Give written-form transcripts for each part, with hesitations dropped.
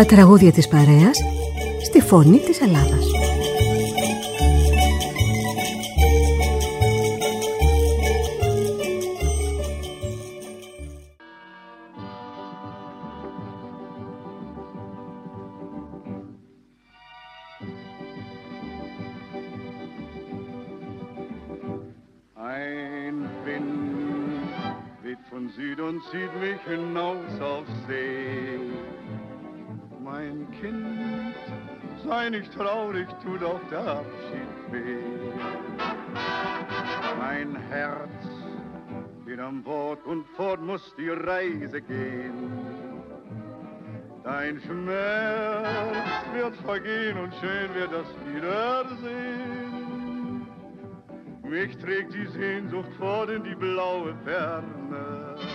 Τα τραγούδια της παρέας στη φωνή της Ελλάδας. Zieht mich hinaus auf See. Mein Kind, sei nicht traurig, tut auch der Abschied weh. Mein Herz geht an Bord und fort muss die Reise gehen. Dein Schmerz wird vergehen und schön wird das Wiedersehen. Mich trägt die Sehnsucht fort in die blaue Ferne.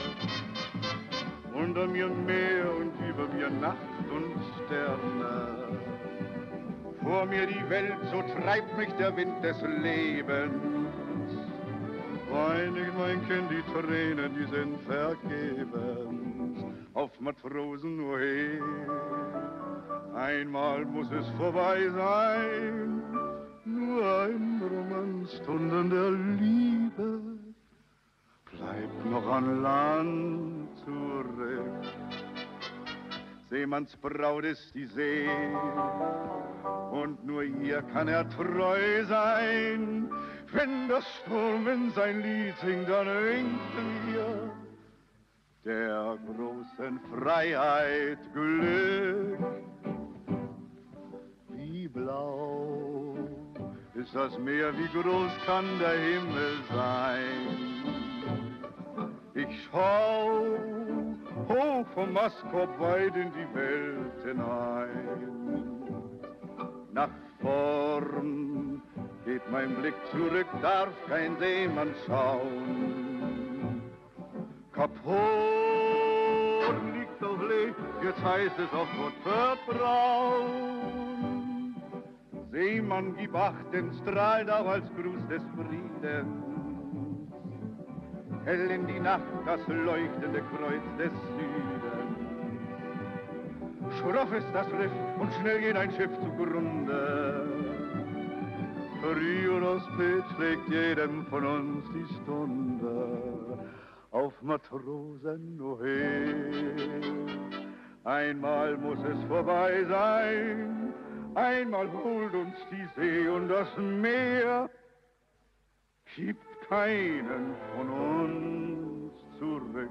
Unter mir Meer und über mir Nacht und Sterne. Vor mir die Welt, so treibt mich der Wind des Lebens. Wein ich, mein Kind, die Tränen, die sind vergebens. Auf Matrosen nur her, einmal muss es vorbei sein. Nur ein Romanstunden der Liebe bleibt noch an Land zurück. Seemanns Braut ist die See und nur ihr kann er treu sein. Wenn der Sturm in sein Lied singt, dann winken wir der großen Freiheit Glück. Wie blau ist das Meer, wie groß kann der Himmel sein? Ich schau hoch vom Mastkorb weit in die Welt hinein. Nach vorn geht mein Blick zurück, darf kein Seemann schauen. Kap Horn liegt auf Lee, jetzt heißt es auf Gott vertrauen. Seemann, gib Acht, denn strahlt auch als Gruß des Friedens hell in die Nacht das leuchtende Kreuz des Südens. Schroff ist das Riff und schnell geht ein Schiff zugrunde. Früh oder spät schlägt jedem von uns die Stunde. Auf Matrosen, oh hey, einmal muss es vorbei sein. Einmal holt uns die See und das Meer gibt keinen von uns zurück.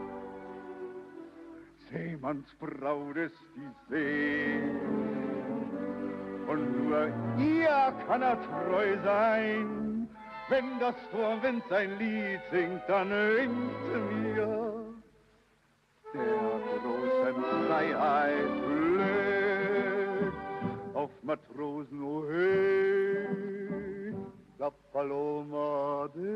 Seemanns Braut ist die See und nur ihr kann er treu sein. Wenn das Sturmwind sein Lied singt, dann winkt mir der großen Freiheit Glück. Auf Matrosen, oh hey, la Paloma de.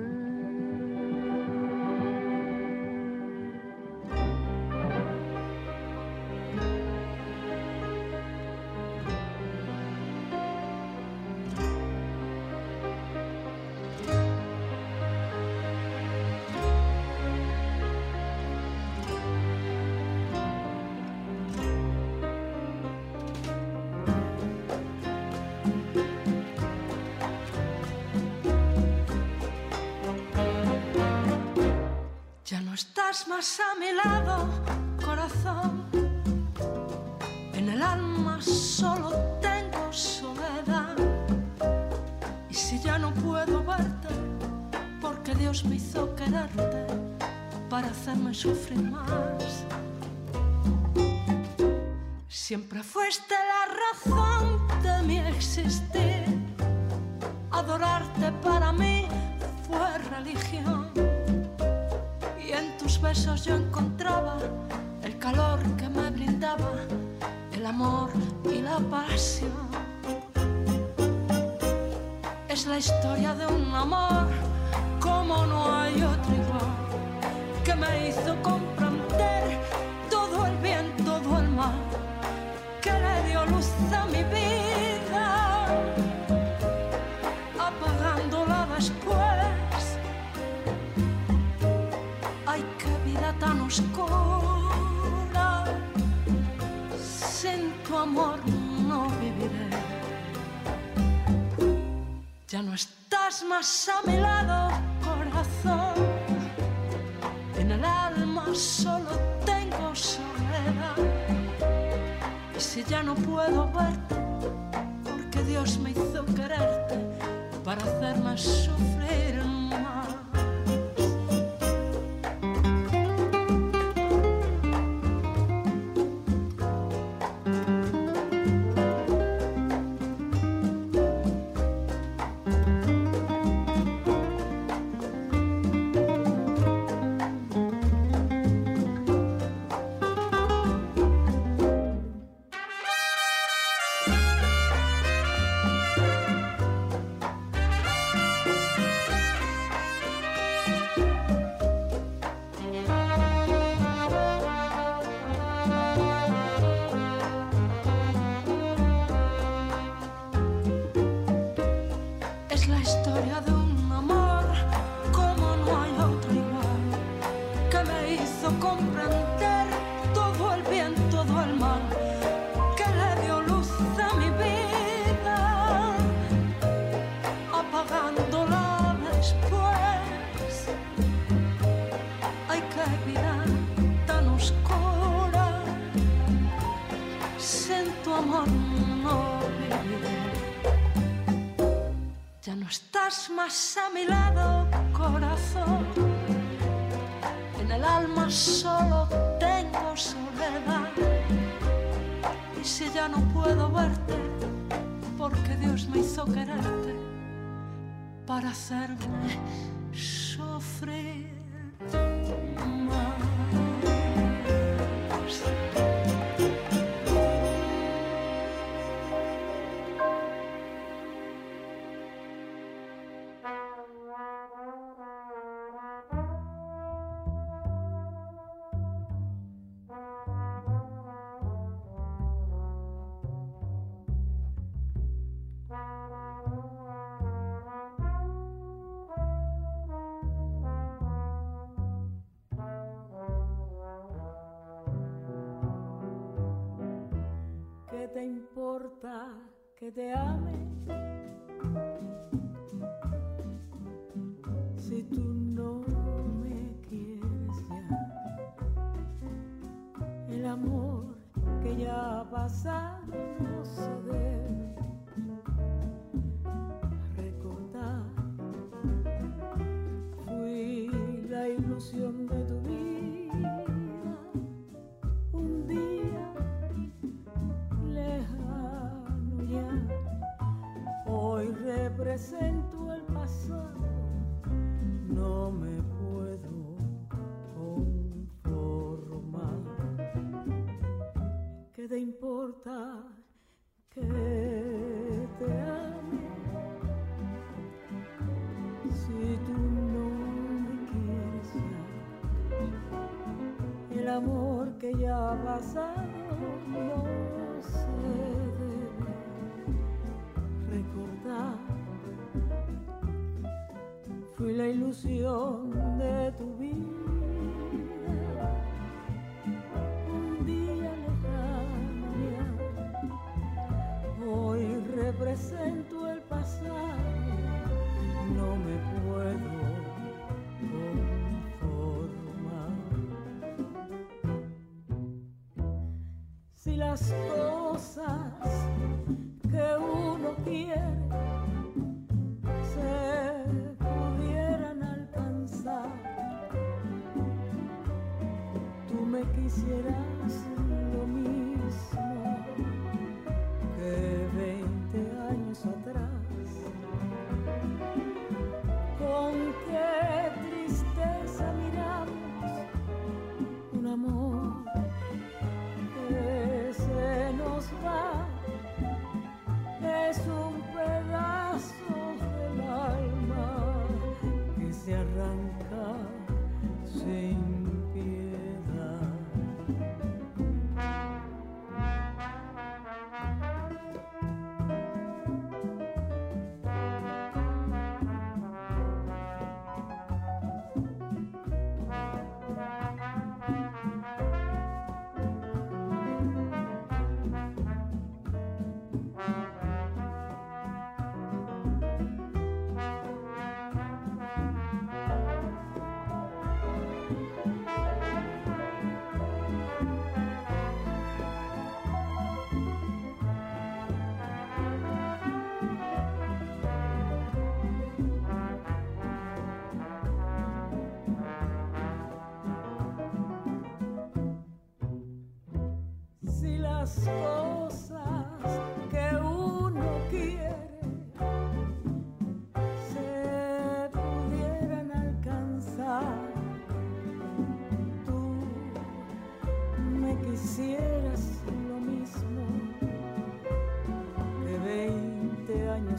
Ya no estás más a mi lado, corazón. En el alma solo tengo soledad. Y si ya no puedo verte, porque Dios me hizo quererte para hacerme sufrir más. Siempre fuiste la razón de mi existir. Adorarte para mí fue religión. Y en tus besos yo encontraba el calor que me brindaba el amor y la pasión. Es la historia de un amor como no hay otro igual, que me hizo comprender todo el bien, todo el mal, que le dio luz a mi vida, apagándola después. Ay, qué vida tan oscura, sin amor no viviré. Ya no estás más a mi lado, corazón. En el alma solo tengo soledad. Y si ya no puedo verte, porque Dios me hizo quererte para hacerme sufrir más. Más a mi lado, corazón. En el alma solo tengo soledad. Y si ya no puedo verte, porque Dios me hizo quererte para hacerme sufrir más. ¿Qué te importa que te ame? Si tú no me quieres ya, el amor que ya ha pasado no se debe recordar. Fui la ilusión de tu vida, un día lejano ya. Hoy represento el pasado, no me puedo conformar. ¿Qué te importa que te ame? Si tú no me quieres ya, el amor que ya ha pasado no se debe recordar. Fui la ilusión de tu vida, un día lejano ya. Hoy represento el pasado, no me puedo conformar. Si las cosas que uno quiere se pudieran alcanzar, tú me quisieras lo mismo que 20 años atrás. Con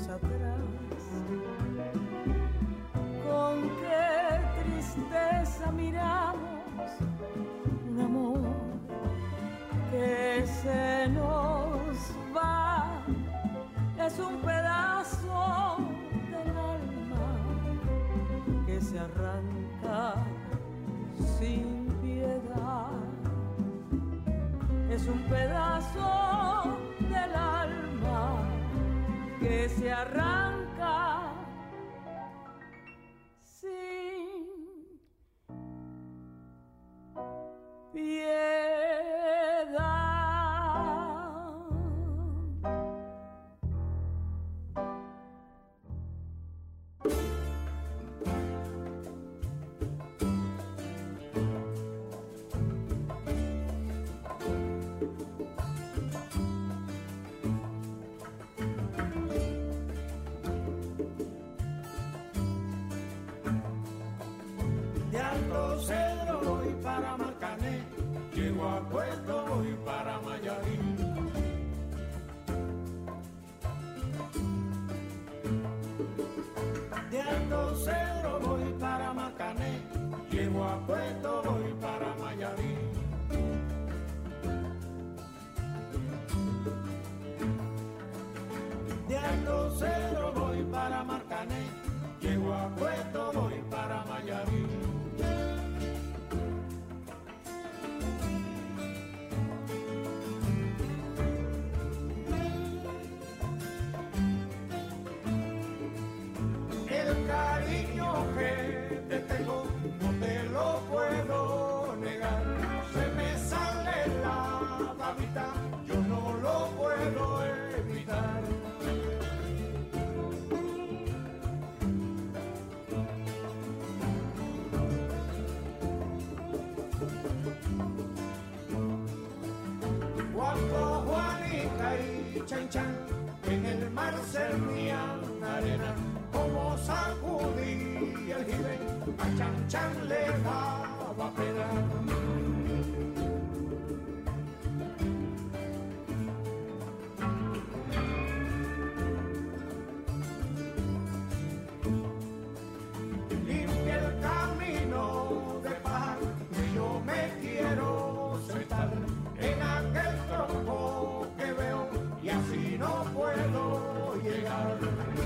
años atrás. Con qué tristeza miramos un amor que se nos va, es un pedazo del alma que se arranca sin piedad. Es un pedazo del alma que se arranca sin piedad. Llego a Puerto, voy para Mayarí. De Alto Cedro voy para Marcané. Llego a Puerto, voy para Mayarí. De Alto Cedro voy para Marcané. Llego a Puerto, voy para Mayarí. Que te tengo, no te lo puedo negar. Se me sale la babita, yo no lo puedo evitar. Cuando Juanita y Chan Chan en el mar servían arena, como sacudí el jibe, a Chan Chan le daba pena. Limpia el camino de paz, que yo me quiero sentar en aquel tronco que veo y así no puedo llegar.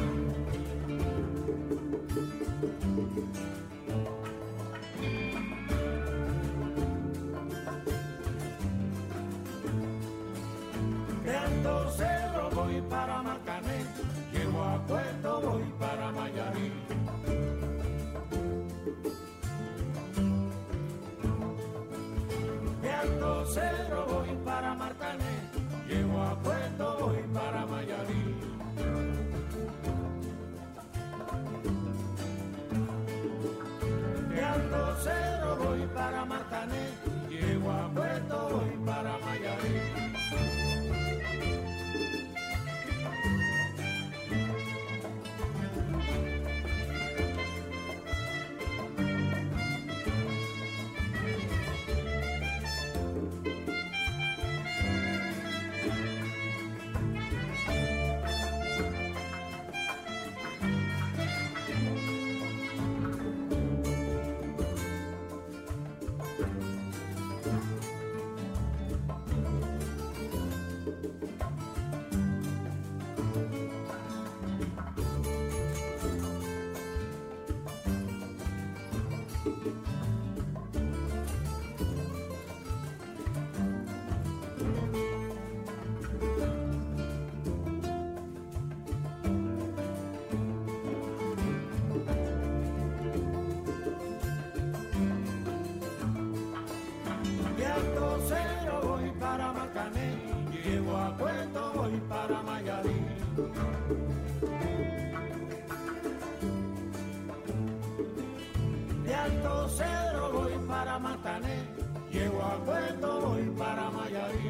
De Alto Cedro voy para Marcané, llego a Puerto, voy para Mayarí. De Alto Cedro voy para Marcané, llego a Puerto, voy para Mayarí. De Alto Cedro voy para Marcané, llego a Puerto, voy para Mayarí. Llego a Puerto, voy para Mayarí. De Alto Cedro voy para Marcané, llego a Puerto, voy para Mayarí.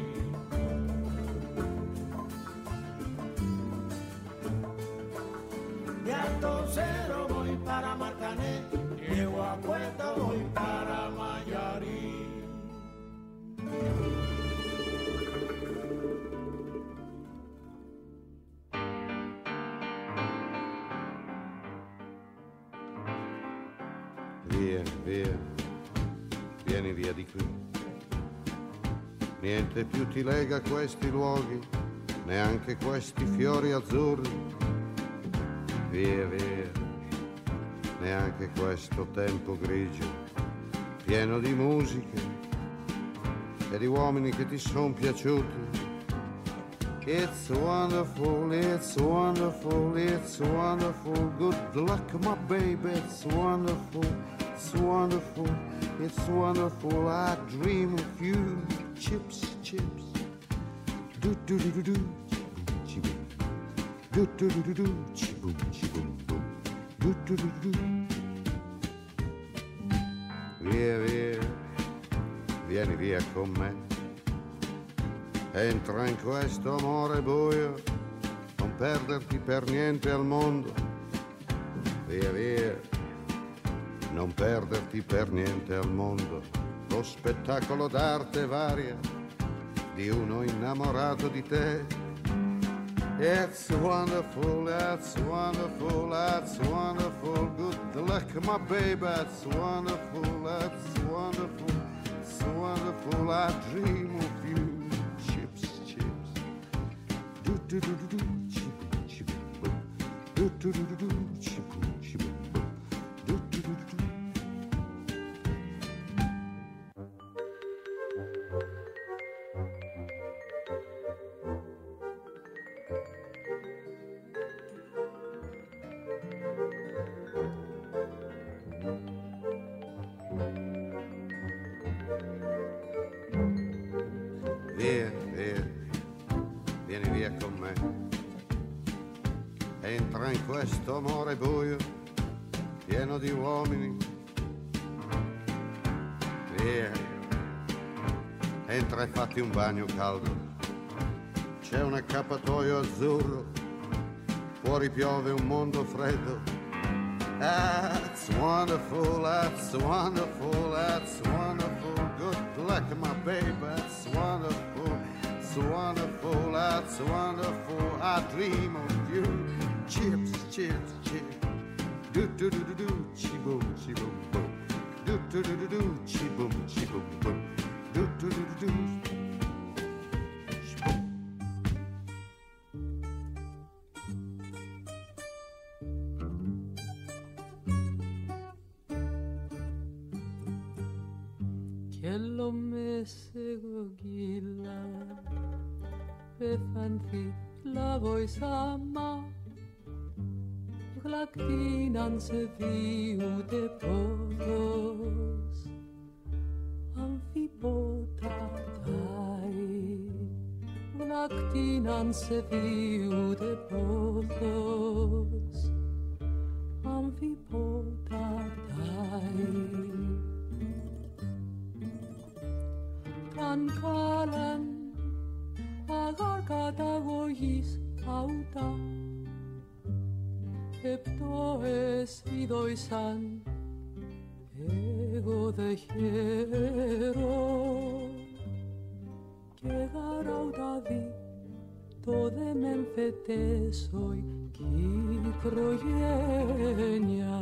De Alto Cedro voy para Marcané, llego a Puerto, voy para Mayarí. via, via, vieni via di qui. Niente più ti lega a questi luoghi, neanche questi fiori azzurri. Via, via, neanche questo tempo grigio, pieno di musiche e di uomini che ti son piaciuti. It's wonderful, it's wonderful, it's wonderful. Good luck, my baby, it's wonderful, it's wonderful, it's wonderful. I dream of you. Chips, chips. Do do do do do. Chiboom. Do do do do do. Chiboom, chiboom, boom. Do do do do do. Via, via, vieni via con me. Entra in questo amore buio, non perderti per niente al mondo. Via, via, non perderti per niente al mondo. Lo spettacolo d'arte varia di uno innamorato di te. It's wonderful, that's wonderful, that's wonderful. Good luck, my baby, that's wonderful, that's wonderful, it's wonderful. I dream of you. Do do do do, chiboom, chiboom, boom. Do do do do do, chiboom, chiboom, boom. Do do do do do. Via, via, vieni via con me. Entra in questo amore buio, pieno di uomini. Via, entra e fatti un bagno caldo. C'è un accappatoio azzurro, fuori piove un mondo freddo. That's wonderful, that's wonderful, that's wonderful. Good luck, my baby, that's wonderful, it's wonderful, that's wonderful. I dream of you. Chips, chips, chips. Do do do do do, chiboom, chiboom, boom. Do do do do do, chiboom, chiboom, boom. Do do do do do. Kello messe gogilla, pefanti la voi sama. Glaktinan se viu de podos, amfipotatai. Glaktinan se viu de podos, amfipotatai. Kankalan agar katagogis auta. Επτόες ειδοϊσάν εγώ δε χαίρο και γαραουταδί το δε μεν φετέσοι κυκρογένεια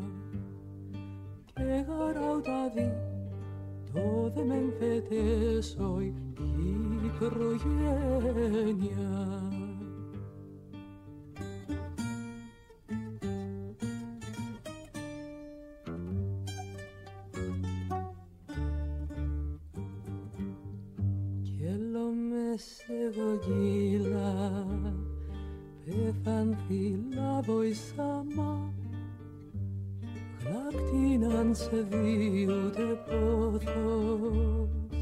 και γαραουταδί το δε μεν φετέσοι κυκρογένεια. Γογίλα, πεφανθήλα βοησάμα, γλακτίναν σε διούτε πόθος,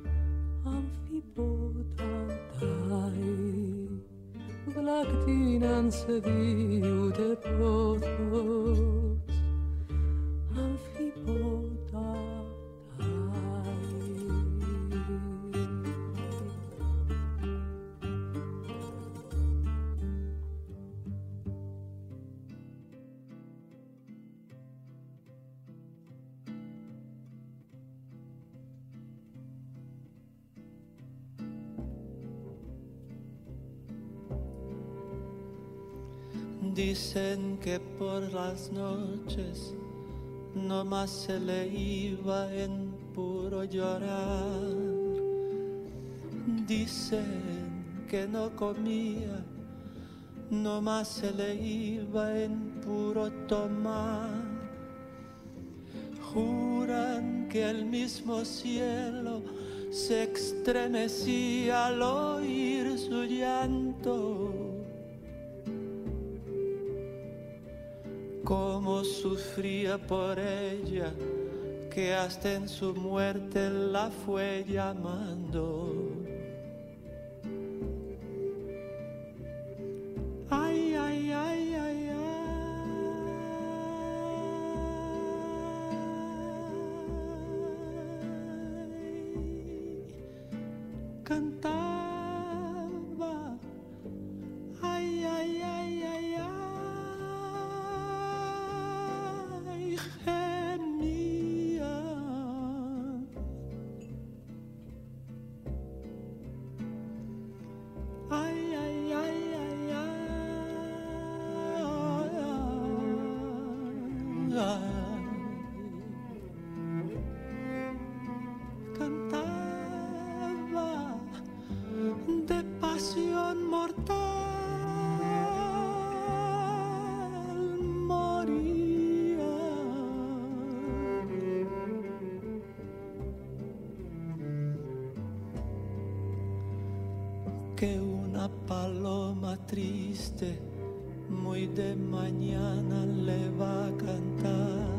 αμφιπόταтай, γλακτίναν σε διούτε πόθος, αμφιπόταтай. Dicen que por las noches nomás se le iba en puro llorar. Dicen que no comía, nomás se le iba en puro tomar. Juran que el mismo cielo se estremecía al oír su llanto. Cómo sufría por ella, que hasta en su muerte la fue llamando. Ay, ay, ay, ay, ay. Cantaba, ay, ay, ay, ay, ay, gemía. Ay, ay, ay, ay, ay, ay. Cantaba de pasión mortal, moría. Que una paloma triste muy de mañana le va a cantar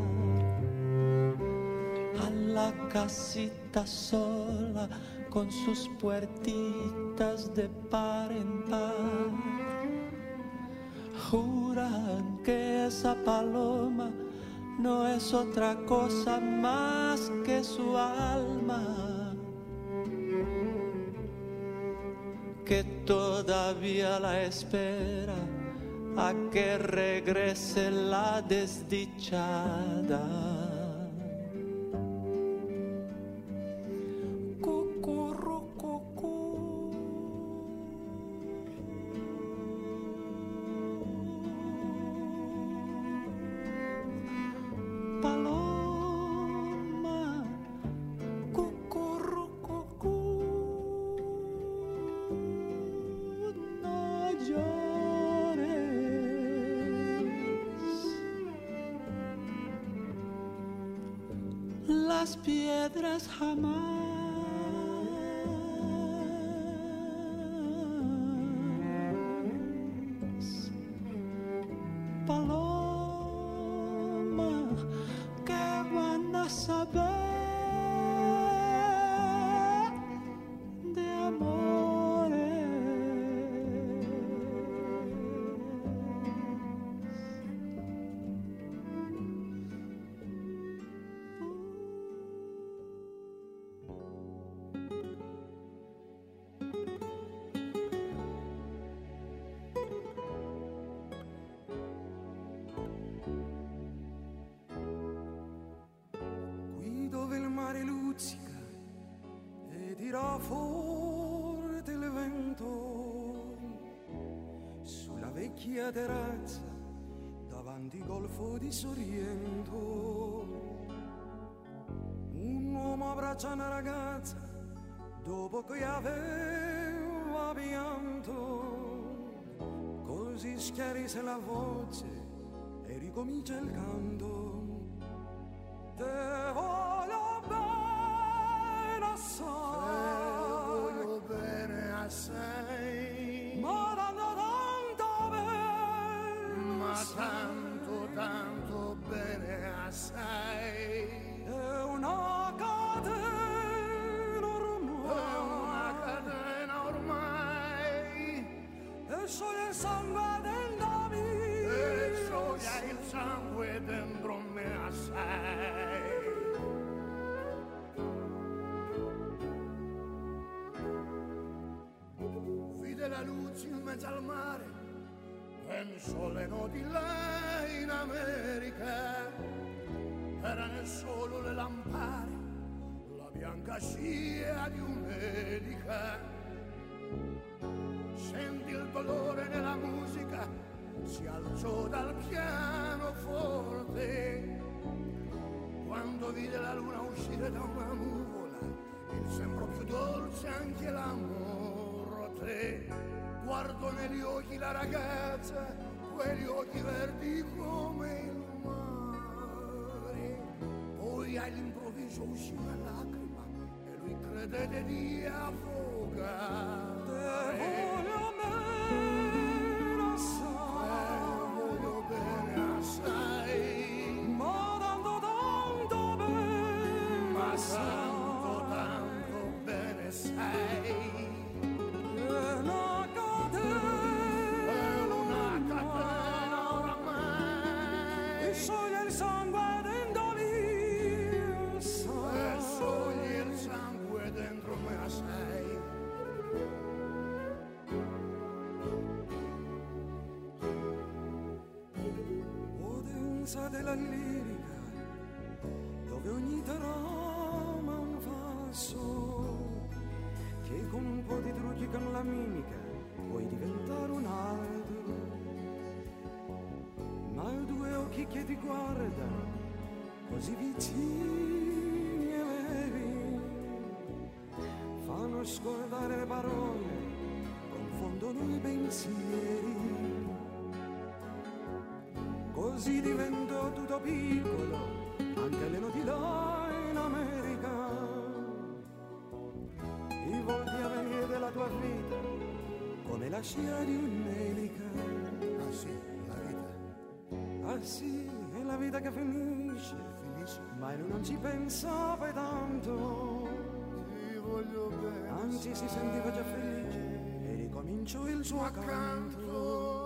a la casita sola con sus puertitas de par en par. Juran que esa paloma no es otra cosa más que su alma, que todavía la espera a que regrese la desdichada. Las piedras jamás paloma, ¿qué van a saber de amores? E dirà forte il vento sulla vecchia terrazza davanti al golfo di Sorrento. Un uomo abbraccia una ragazza dopo che aveva pianto, così schiarisce la voce e ricomincia il canto. Te voglio bene assai, ma tanto bene, ma tanto bene assai. È una catena ormai, e scioglie il sangue dentro me, e scioglie il sangue dentro me assai. La luce in mezzo al mare, penso alle noti là in America, erano solo le lampare, la bianca scia di un'elica. Senti il dolore nella musica, si alzò dal pianoforte, quando vide la luna uscire da una nuvola, il sembrò più dolce anche l'amore. Te guardo negli occhi la ragazza, quegli occhi verdi come il mare. Poi all'improvviso uscì una lacrima e lui credette di affogare. Voglio bene assai, ma tanto bene, ma tanto bene sai. una catena oramai, e scioglie il sangue dentro me, e scioglie il sangue dentro me, sai. Potenza della lirica, dove ogni trama è un falso, che con un po' di trucchi con la mimica puoi diventare un altro. Ma i due occhi che ti guardano, così vicini e veri, fanno scordare le parole, confondono i pensieri. Così divento tutto piccolo, anche le noti là in America. I volti a venire della tua vita, come la scia di un'elica. Ah sì, la vita Ah sì, è la vita che finisce, ma lui non ci pensava tanto. ti voglio bene, Anzi si sentiva già felice e ricominciò il suo canto.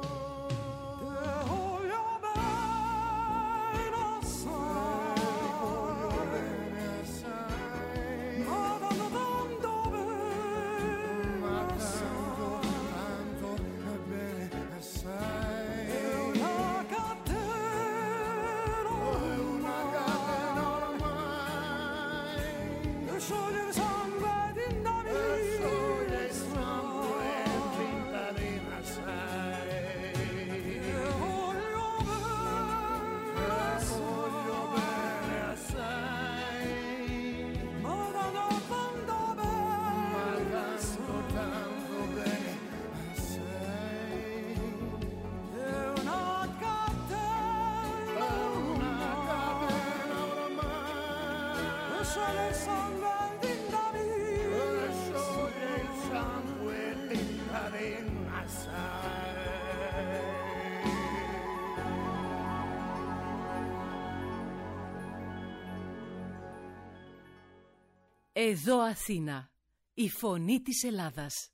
Εδώ Αθήνα, η φωνή της Ελλάδας.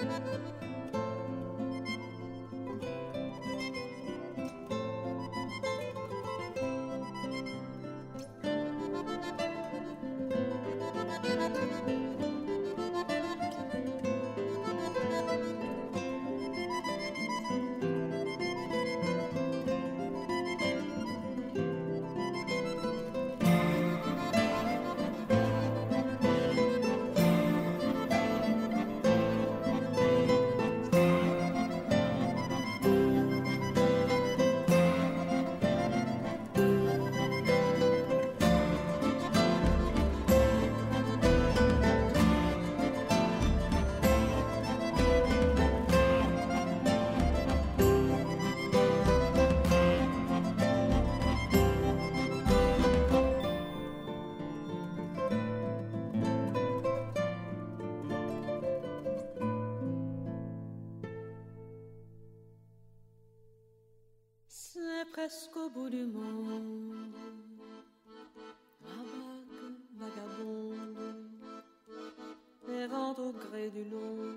Presque au bout du monde, ma barque vagabonde, errant au gré du long,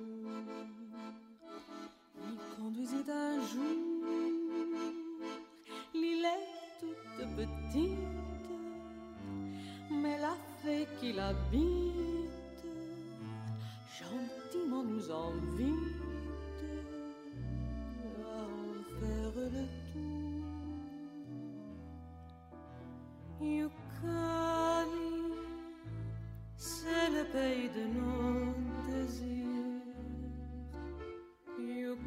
m'y conduisit un jour. L'île est toute petite, mais la fée qui l'habite gentiment nous invite à en faire le tour. Yukali, c'est le pays de nos désirs. Yukali,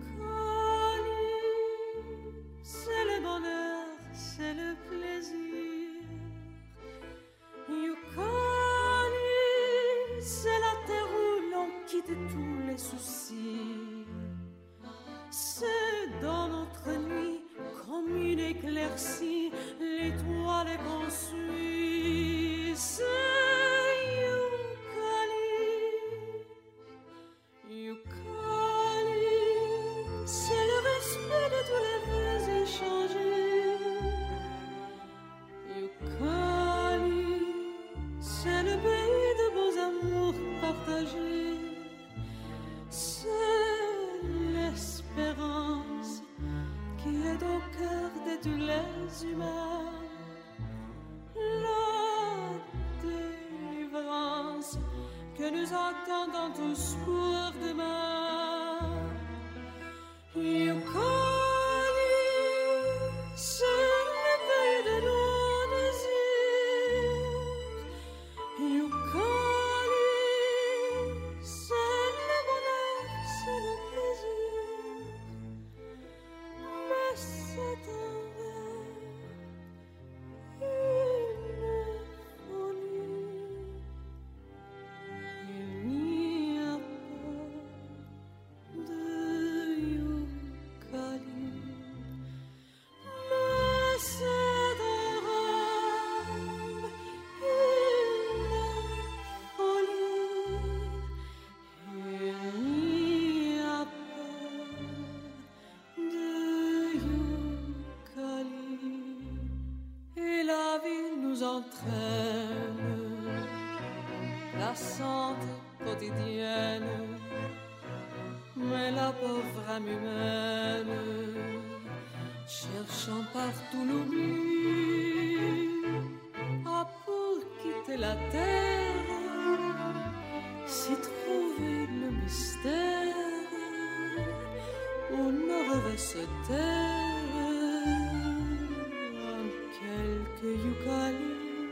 c'est le bonheur, c'est le plaisir. Yukali, c'est la terre où l'on quitte tous les soucis. C'est dans notre nuit comme une éclaircie, l'étoile qu'on suit. C'est Yukali, Yukali, c'est le respect de tous les vœux échangés. Yukali, c'est le pays de beaux amours partagés. C'est l'espérance qui est au cœur de tous les humains. La délivrance que nous attendons tous pour demain. Yukali, c'est le pays de nos désirs. Yukali, c'est le bonheur, c'est le plaisir. Mais c'est un rêve, une folie. Il n'y a pas de Yukali. Mais c'est un rêve, une folie. Il n'y a pas de Yukali. Et la vie nous entraîne, lassante quotidienne, mais la pauvre âme humaine, cherchant partout l'oubli, a pour quitter la terre, s'y trouver le mystère, où nos rêves se tairent, en quelques Yukali.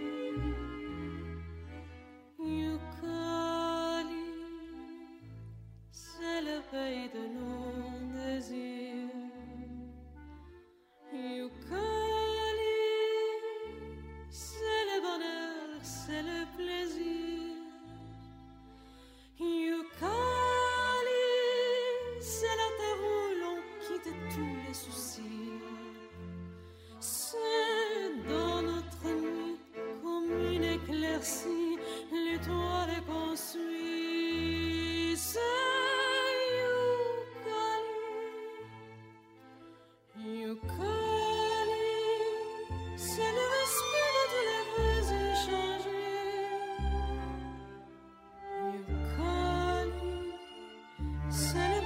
Yukali, c'est le pays de nos désirs. Yukali, c'est le bonheur, c'est le plaisir. Yukali, c'est la terre où l'on quitte tous les soucis. C'est dans notre nuit comme une éclaircie, l'étoile qu'on suit. C'est Yukali, Yukali, c'est le respect de tous les vœux échangés. Yukali, c'est le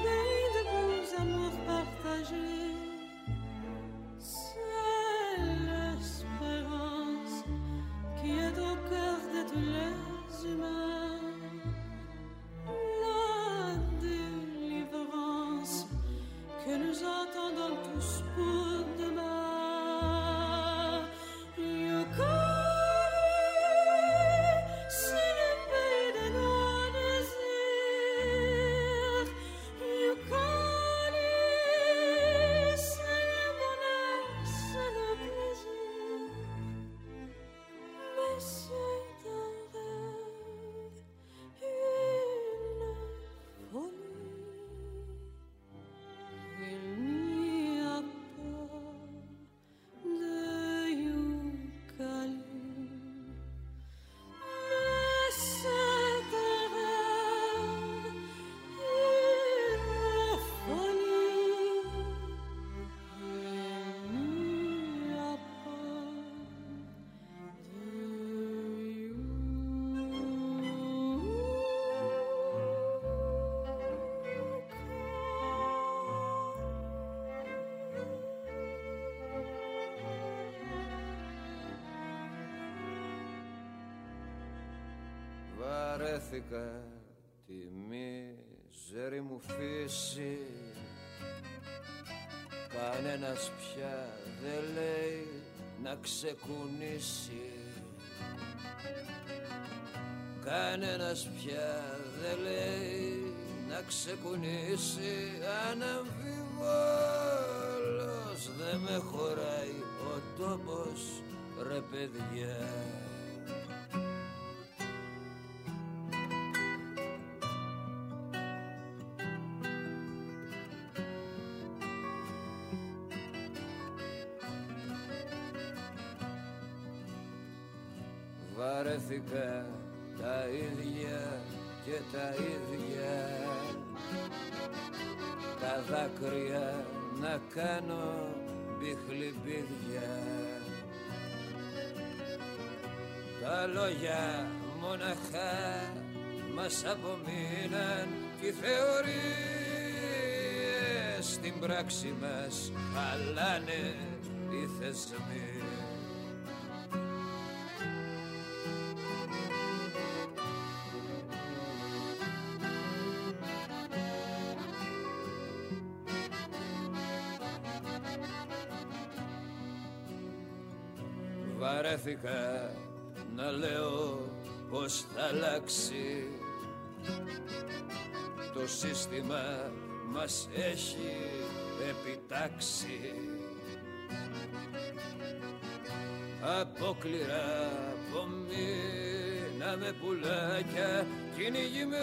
Βαρέθηκα τη μίζερη μου φύση, κανένας πια δεν λέει να ξεκουνήσει. Κανένας πια δεν λέει να ξεκουνήσει. Αναμφιβόλως δεν με χωράει ο τόπος, ρε παιδιά. Βαρέθηκα τα ίδια και τα ίδια, τα δάκρυα να κάνω μπιχλιμπίδια. Τα λόγια μοναχά μας απομείναν κι οι θεωρίες στην πράξη μας χαλάνε οι θεσμοί. Βαρέθηκα να λέω πως θα αλλάξει. Το σύστημα μας έχει επιτάξει. Απόκληρα απομείναμε πουλάκια κυνηγημένα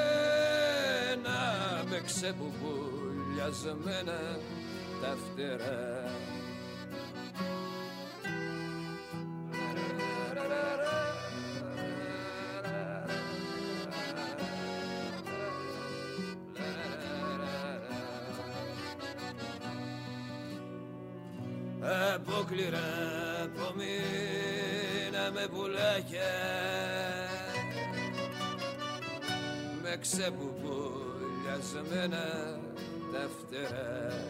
με ξεπουπουλιασμένα τα φτερά. Απόκληρα απομείναμε πουλάκια με ξεπουπουλιασμένα τα φτερά.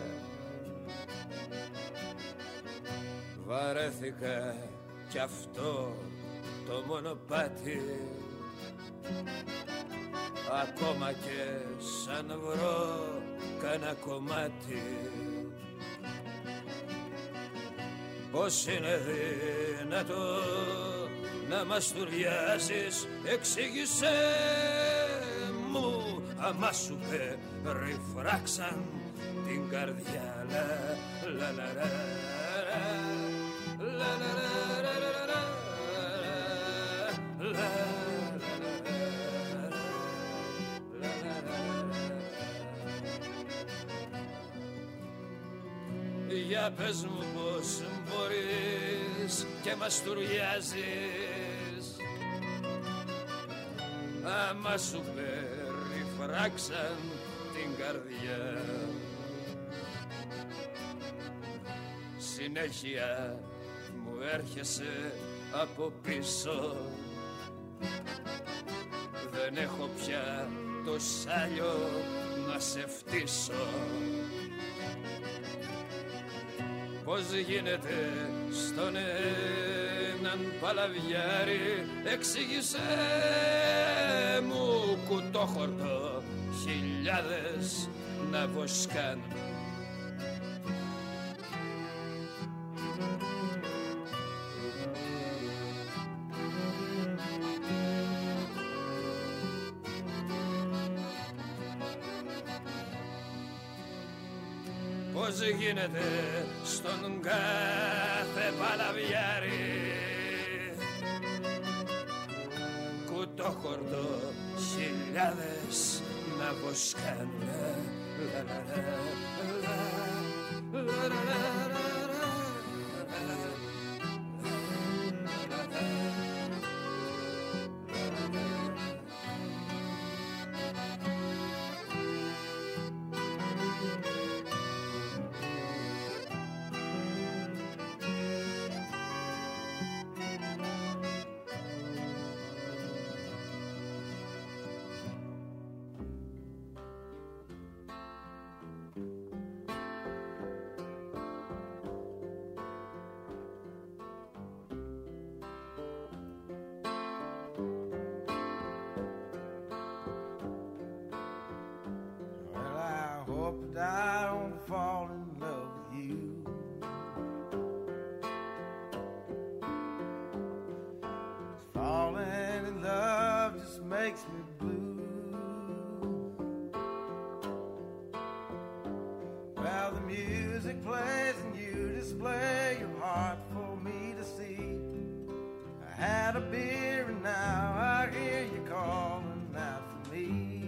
Βαρέθηκα κι αυτό το μονοπάτι, ακόμα και σαν βρω κανένα κομμάτι. Πώς είναι δυνατό να μαστουριάζεις, εξήγησέ μου. Αμά σου περιφράξαν την καρδιά. Λα λα λα λα λα λα. Για πες μου πως μπορείς και μαστουριάζεις, άμα σου περιφράξαν την καρδιά. Συνέχεια μου έρχεσαι από πίσω, δεν έχω πια το σάλιο να σε φτύσω. Πώς γίνεται στον έναν παλαβιάρι, εξήγησέ μου, κουτόχορτο, χιλιάδες να βοσκάν. Πώς γίνεται στον κάθε παλαβιάρι, κουτόχορτο, χιλιάδες να βοσκάνε. hope that I don't fall in love with you. Falling in love just makes me blue. Well, the music plays and you display your heart for me to see. I had a beer and now I hear you calling out for me.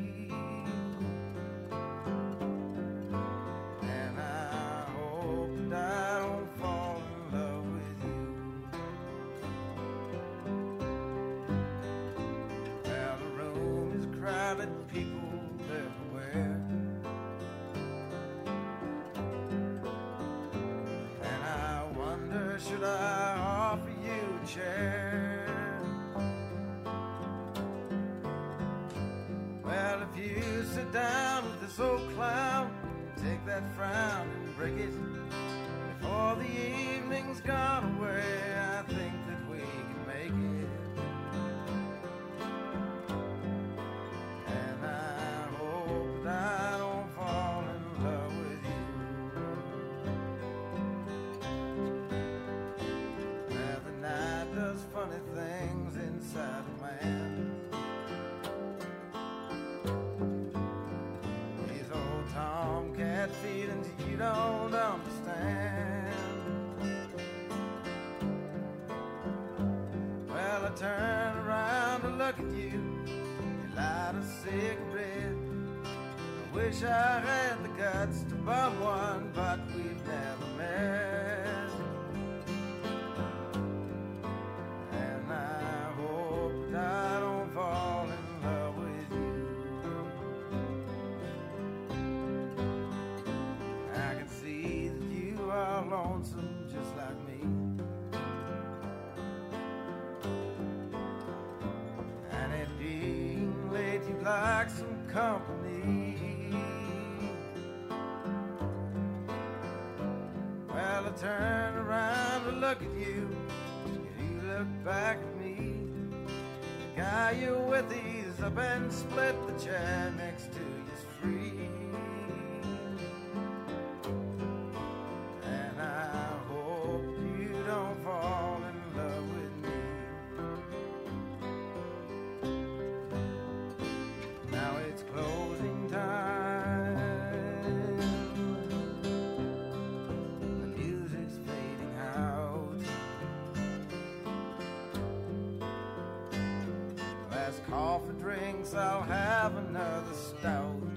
And I hope that I don't fall in love with you. Well, the room is crowded, people everywhere. And I wonder, should I offer you a chair? Well, if you sit down with this old clown, take that frown and break it before the evening's gone away. I think that we can make it. And I hope that I don't fall in love with you. Well, the night does funny things inside a man. These old tomcat feelings you don't understand. Well, I turn around to look at you. You light a cigarette. I wish I had the guts to bum one, but we've never met. And I hope that I don't fall in love with you. I can see that you are lonesome just like me. And it being late, you'd like some company. Well, I turn around to look at you, and you look back at me. The guy you're with, he's up and split. The chair next to you's free. And I hope you don't fall in love with me. Now it's closing time. The music's fading out. Last coffee drinks, I'll have another stout.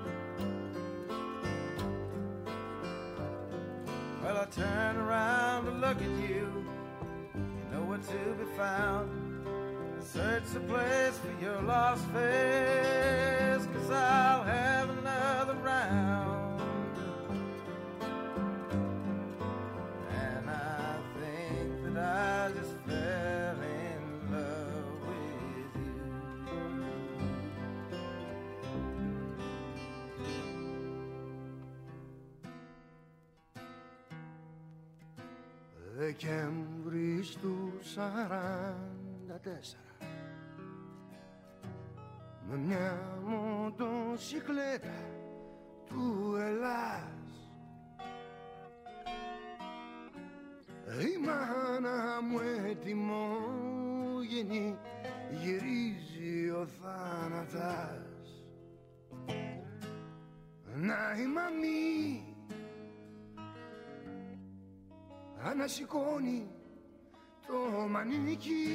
Well, I turn around to look at you. You know where to be found. Search the place for your lost face, 'cause I'll have another round. And I think that I just fell in love with you. Δεκέμβρης του 44, με μια μοτοσικλέτα του Ελλάς, η μάνα μου ετοιμόγενη γυρίζει ο θάνατας. Να η μαμή ανασηκώνει το μανίκι.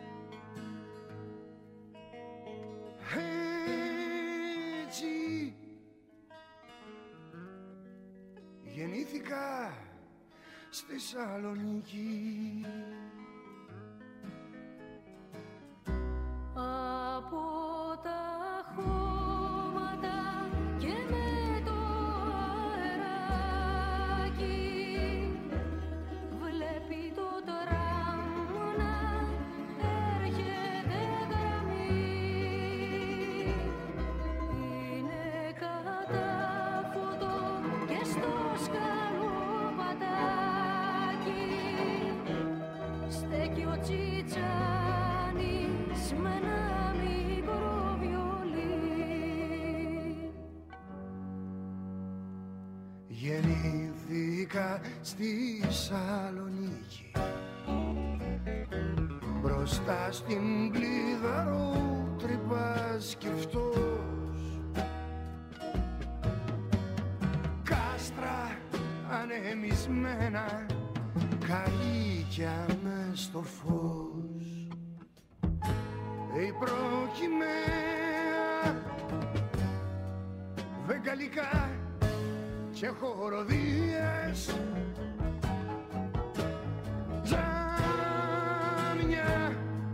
Έτσι γεννήθηκα στη Θεσσαλονίκη. Από τα χώματα και με το αεράκι βλέπει το τραμ να έρχεται γραμμή. Είναι κατάφωτο και στο σκαλοπατάκι Γεννήθηκα στη Σαλονίκη, μπροστά στην Κλειδαρό τρυπάς και φτός, κάστρα ανεμισμένα, καλύκια μες στο φως. Η προκυμαία βεγγαλικά και χοροδίες, τζάμια,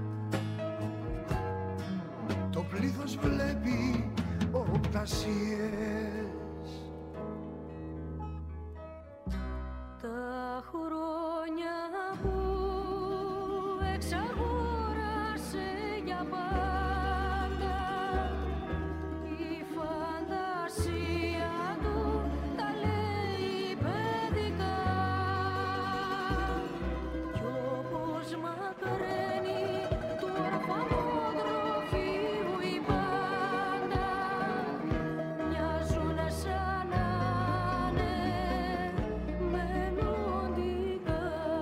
το πλήθος βλέπει οπτασίες. Τα χρόνια που εξαγόρασε για πάντα, η φαντασία του τα λέει παιδικά, κι όπως μακραίνει του ορφανοτροφείου οι πάντα, μοιάζουν σαν να είναι μελλοντικά.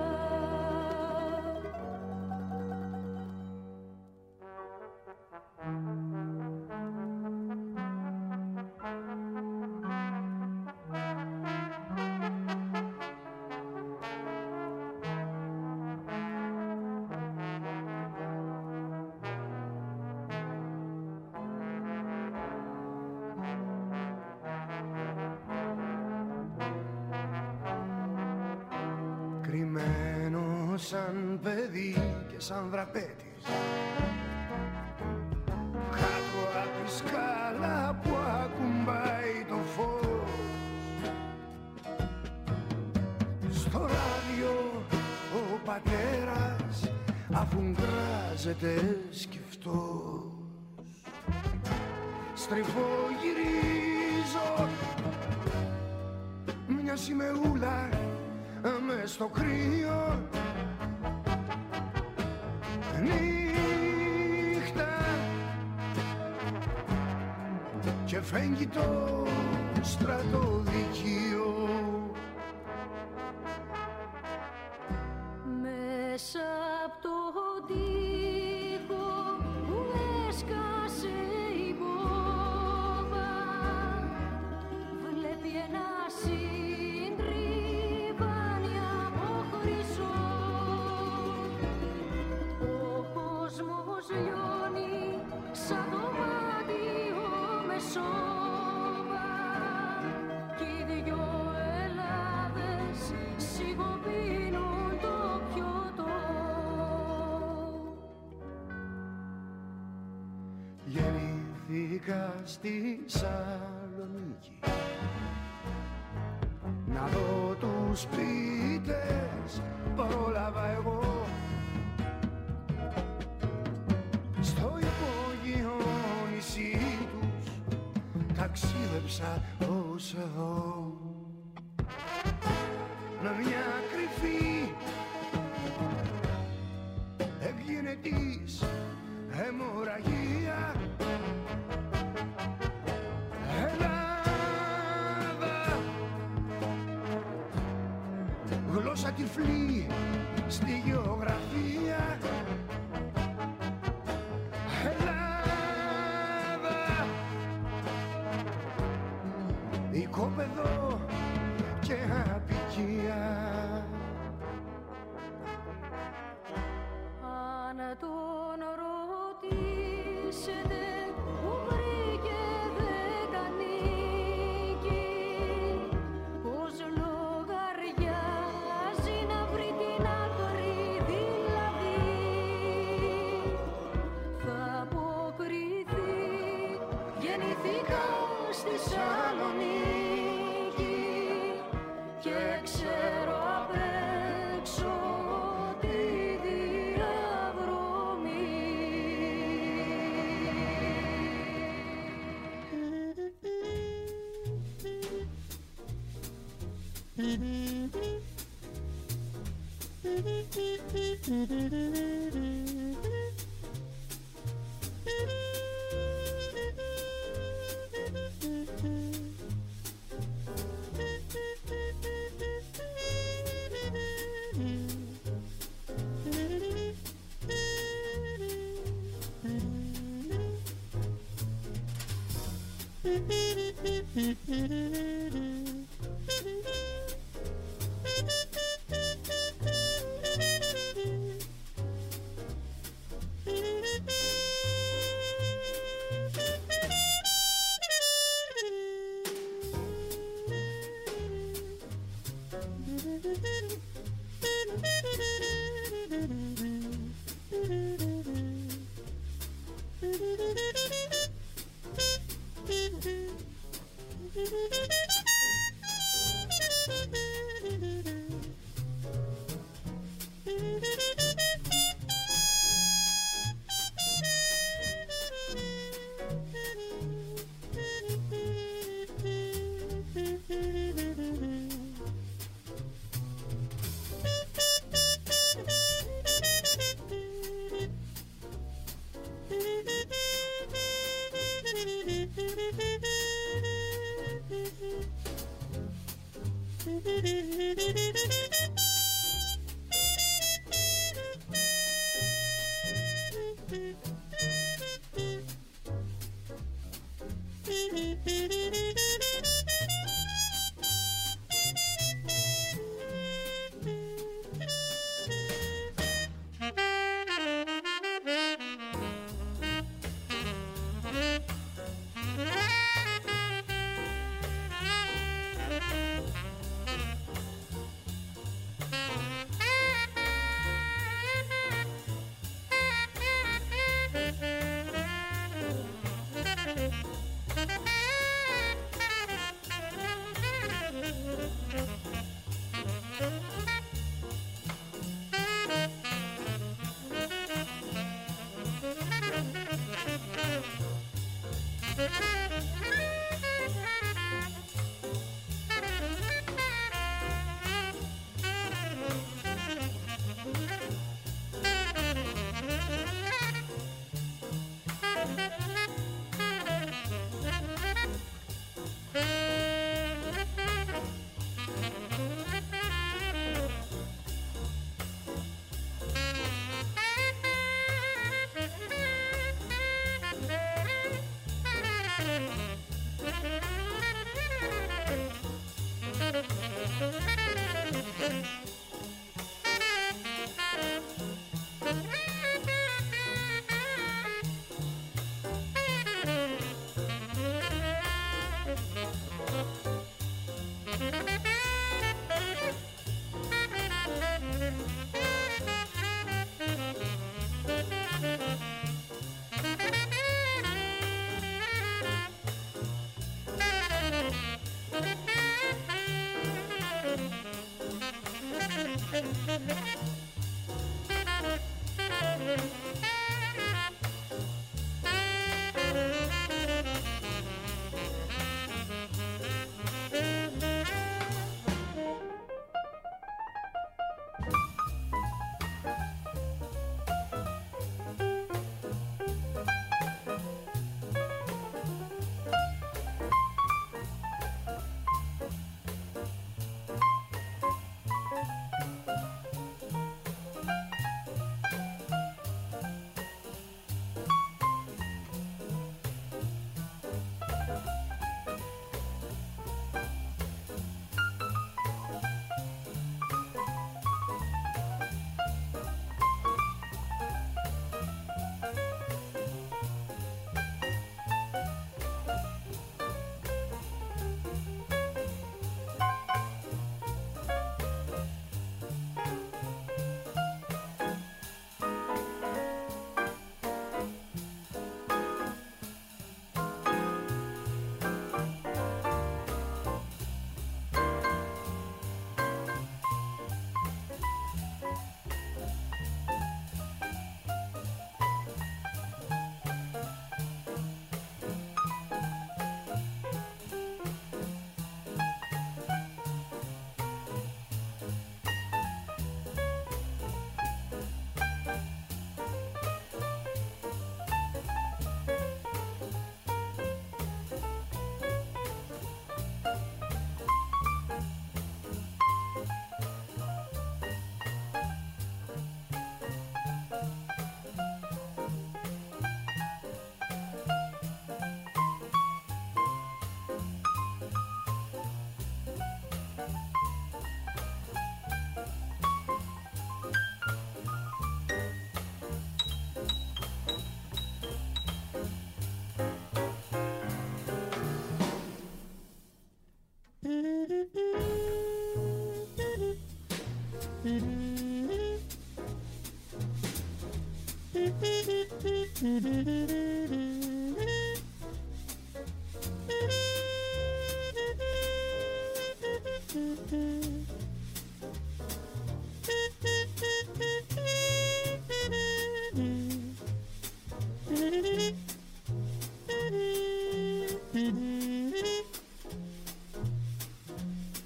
Κρυμμένο σαν παιδί και σαν δραπέτης, κάτω απ' τη σκάλα που ακουμπάει το φως, στο ράδιο ο πατέρας αφουγκράζεται σκεφτός. Στριφογυρίζω μια σημεούλα μες στο κρύο, νύχτα και φέγγει το στρατοδικείο. Μέσα απ' το τοίχο που έσκασε η μπόβα, βλέπει ένα συντριβάνι από χρυσό. Ο κόσμος λιώνει σαν δωμάτιο με σόβα, κι οι δυο Ελλάδες σιγοπίνουν το πιωτό. Γεννήθηκα στη Σαλονίκη, να δω τους ποιητές, πρόλαβα εγώ. Στο υπόγειο νησί τους ταξίδεψα ως εδώ, με μια κρυφή ευγενετής αιμορραγία. Ελλάδα, γλώσσα τυφλή στη γεωγραφία. Ελλάδα, οικόπεδο και απικία. Αν τον ρωτήσετε που βρήκε δεκανίκη, πως λογαριάζει να βρει την άκρη δηλαδή, θα αποκριθεί. Γεννηθήκα στη Σαλονίκη και ξέρω απ' έξω τη διαδρομή.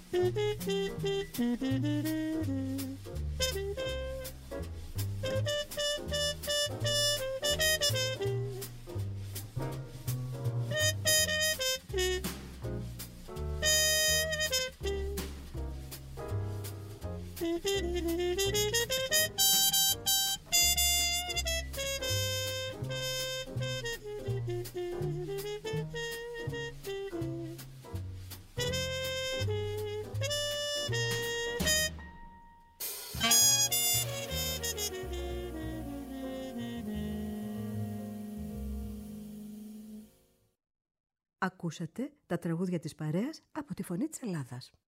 Ακούσατε τα τραγούδια της παρέας από τη Φωνή της Ελλάδας.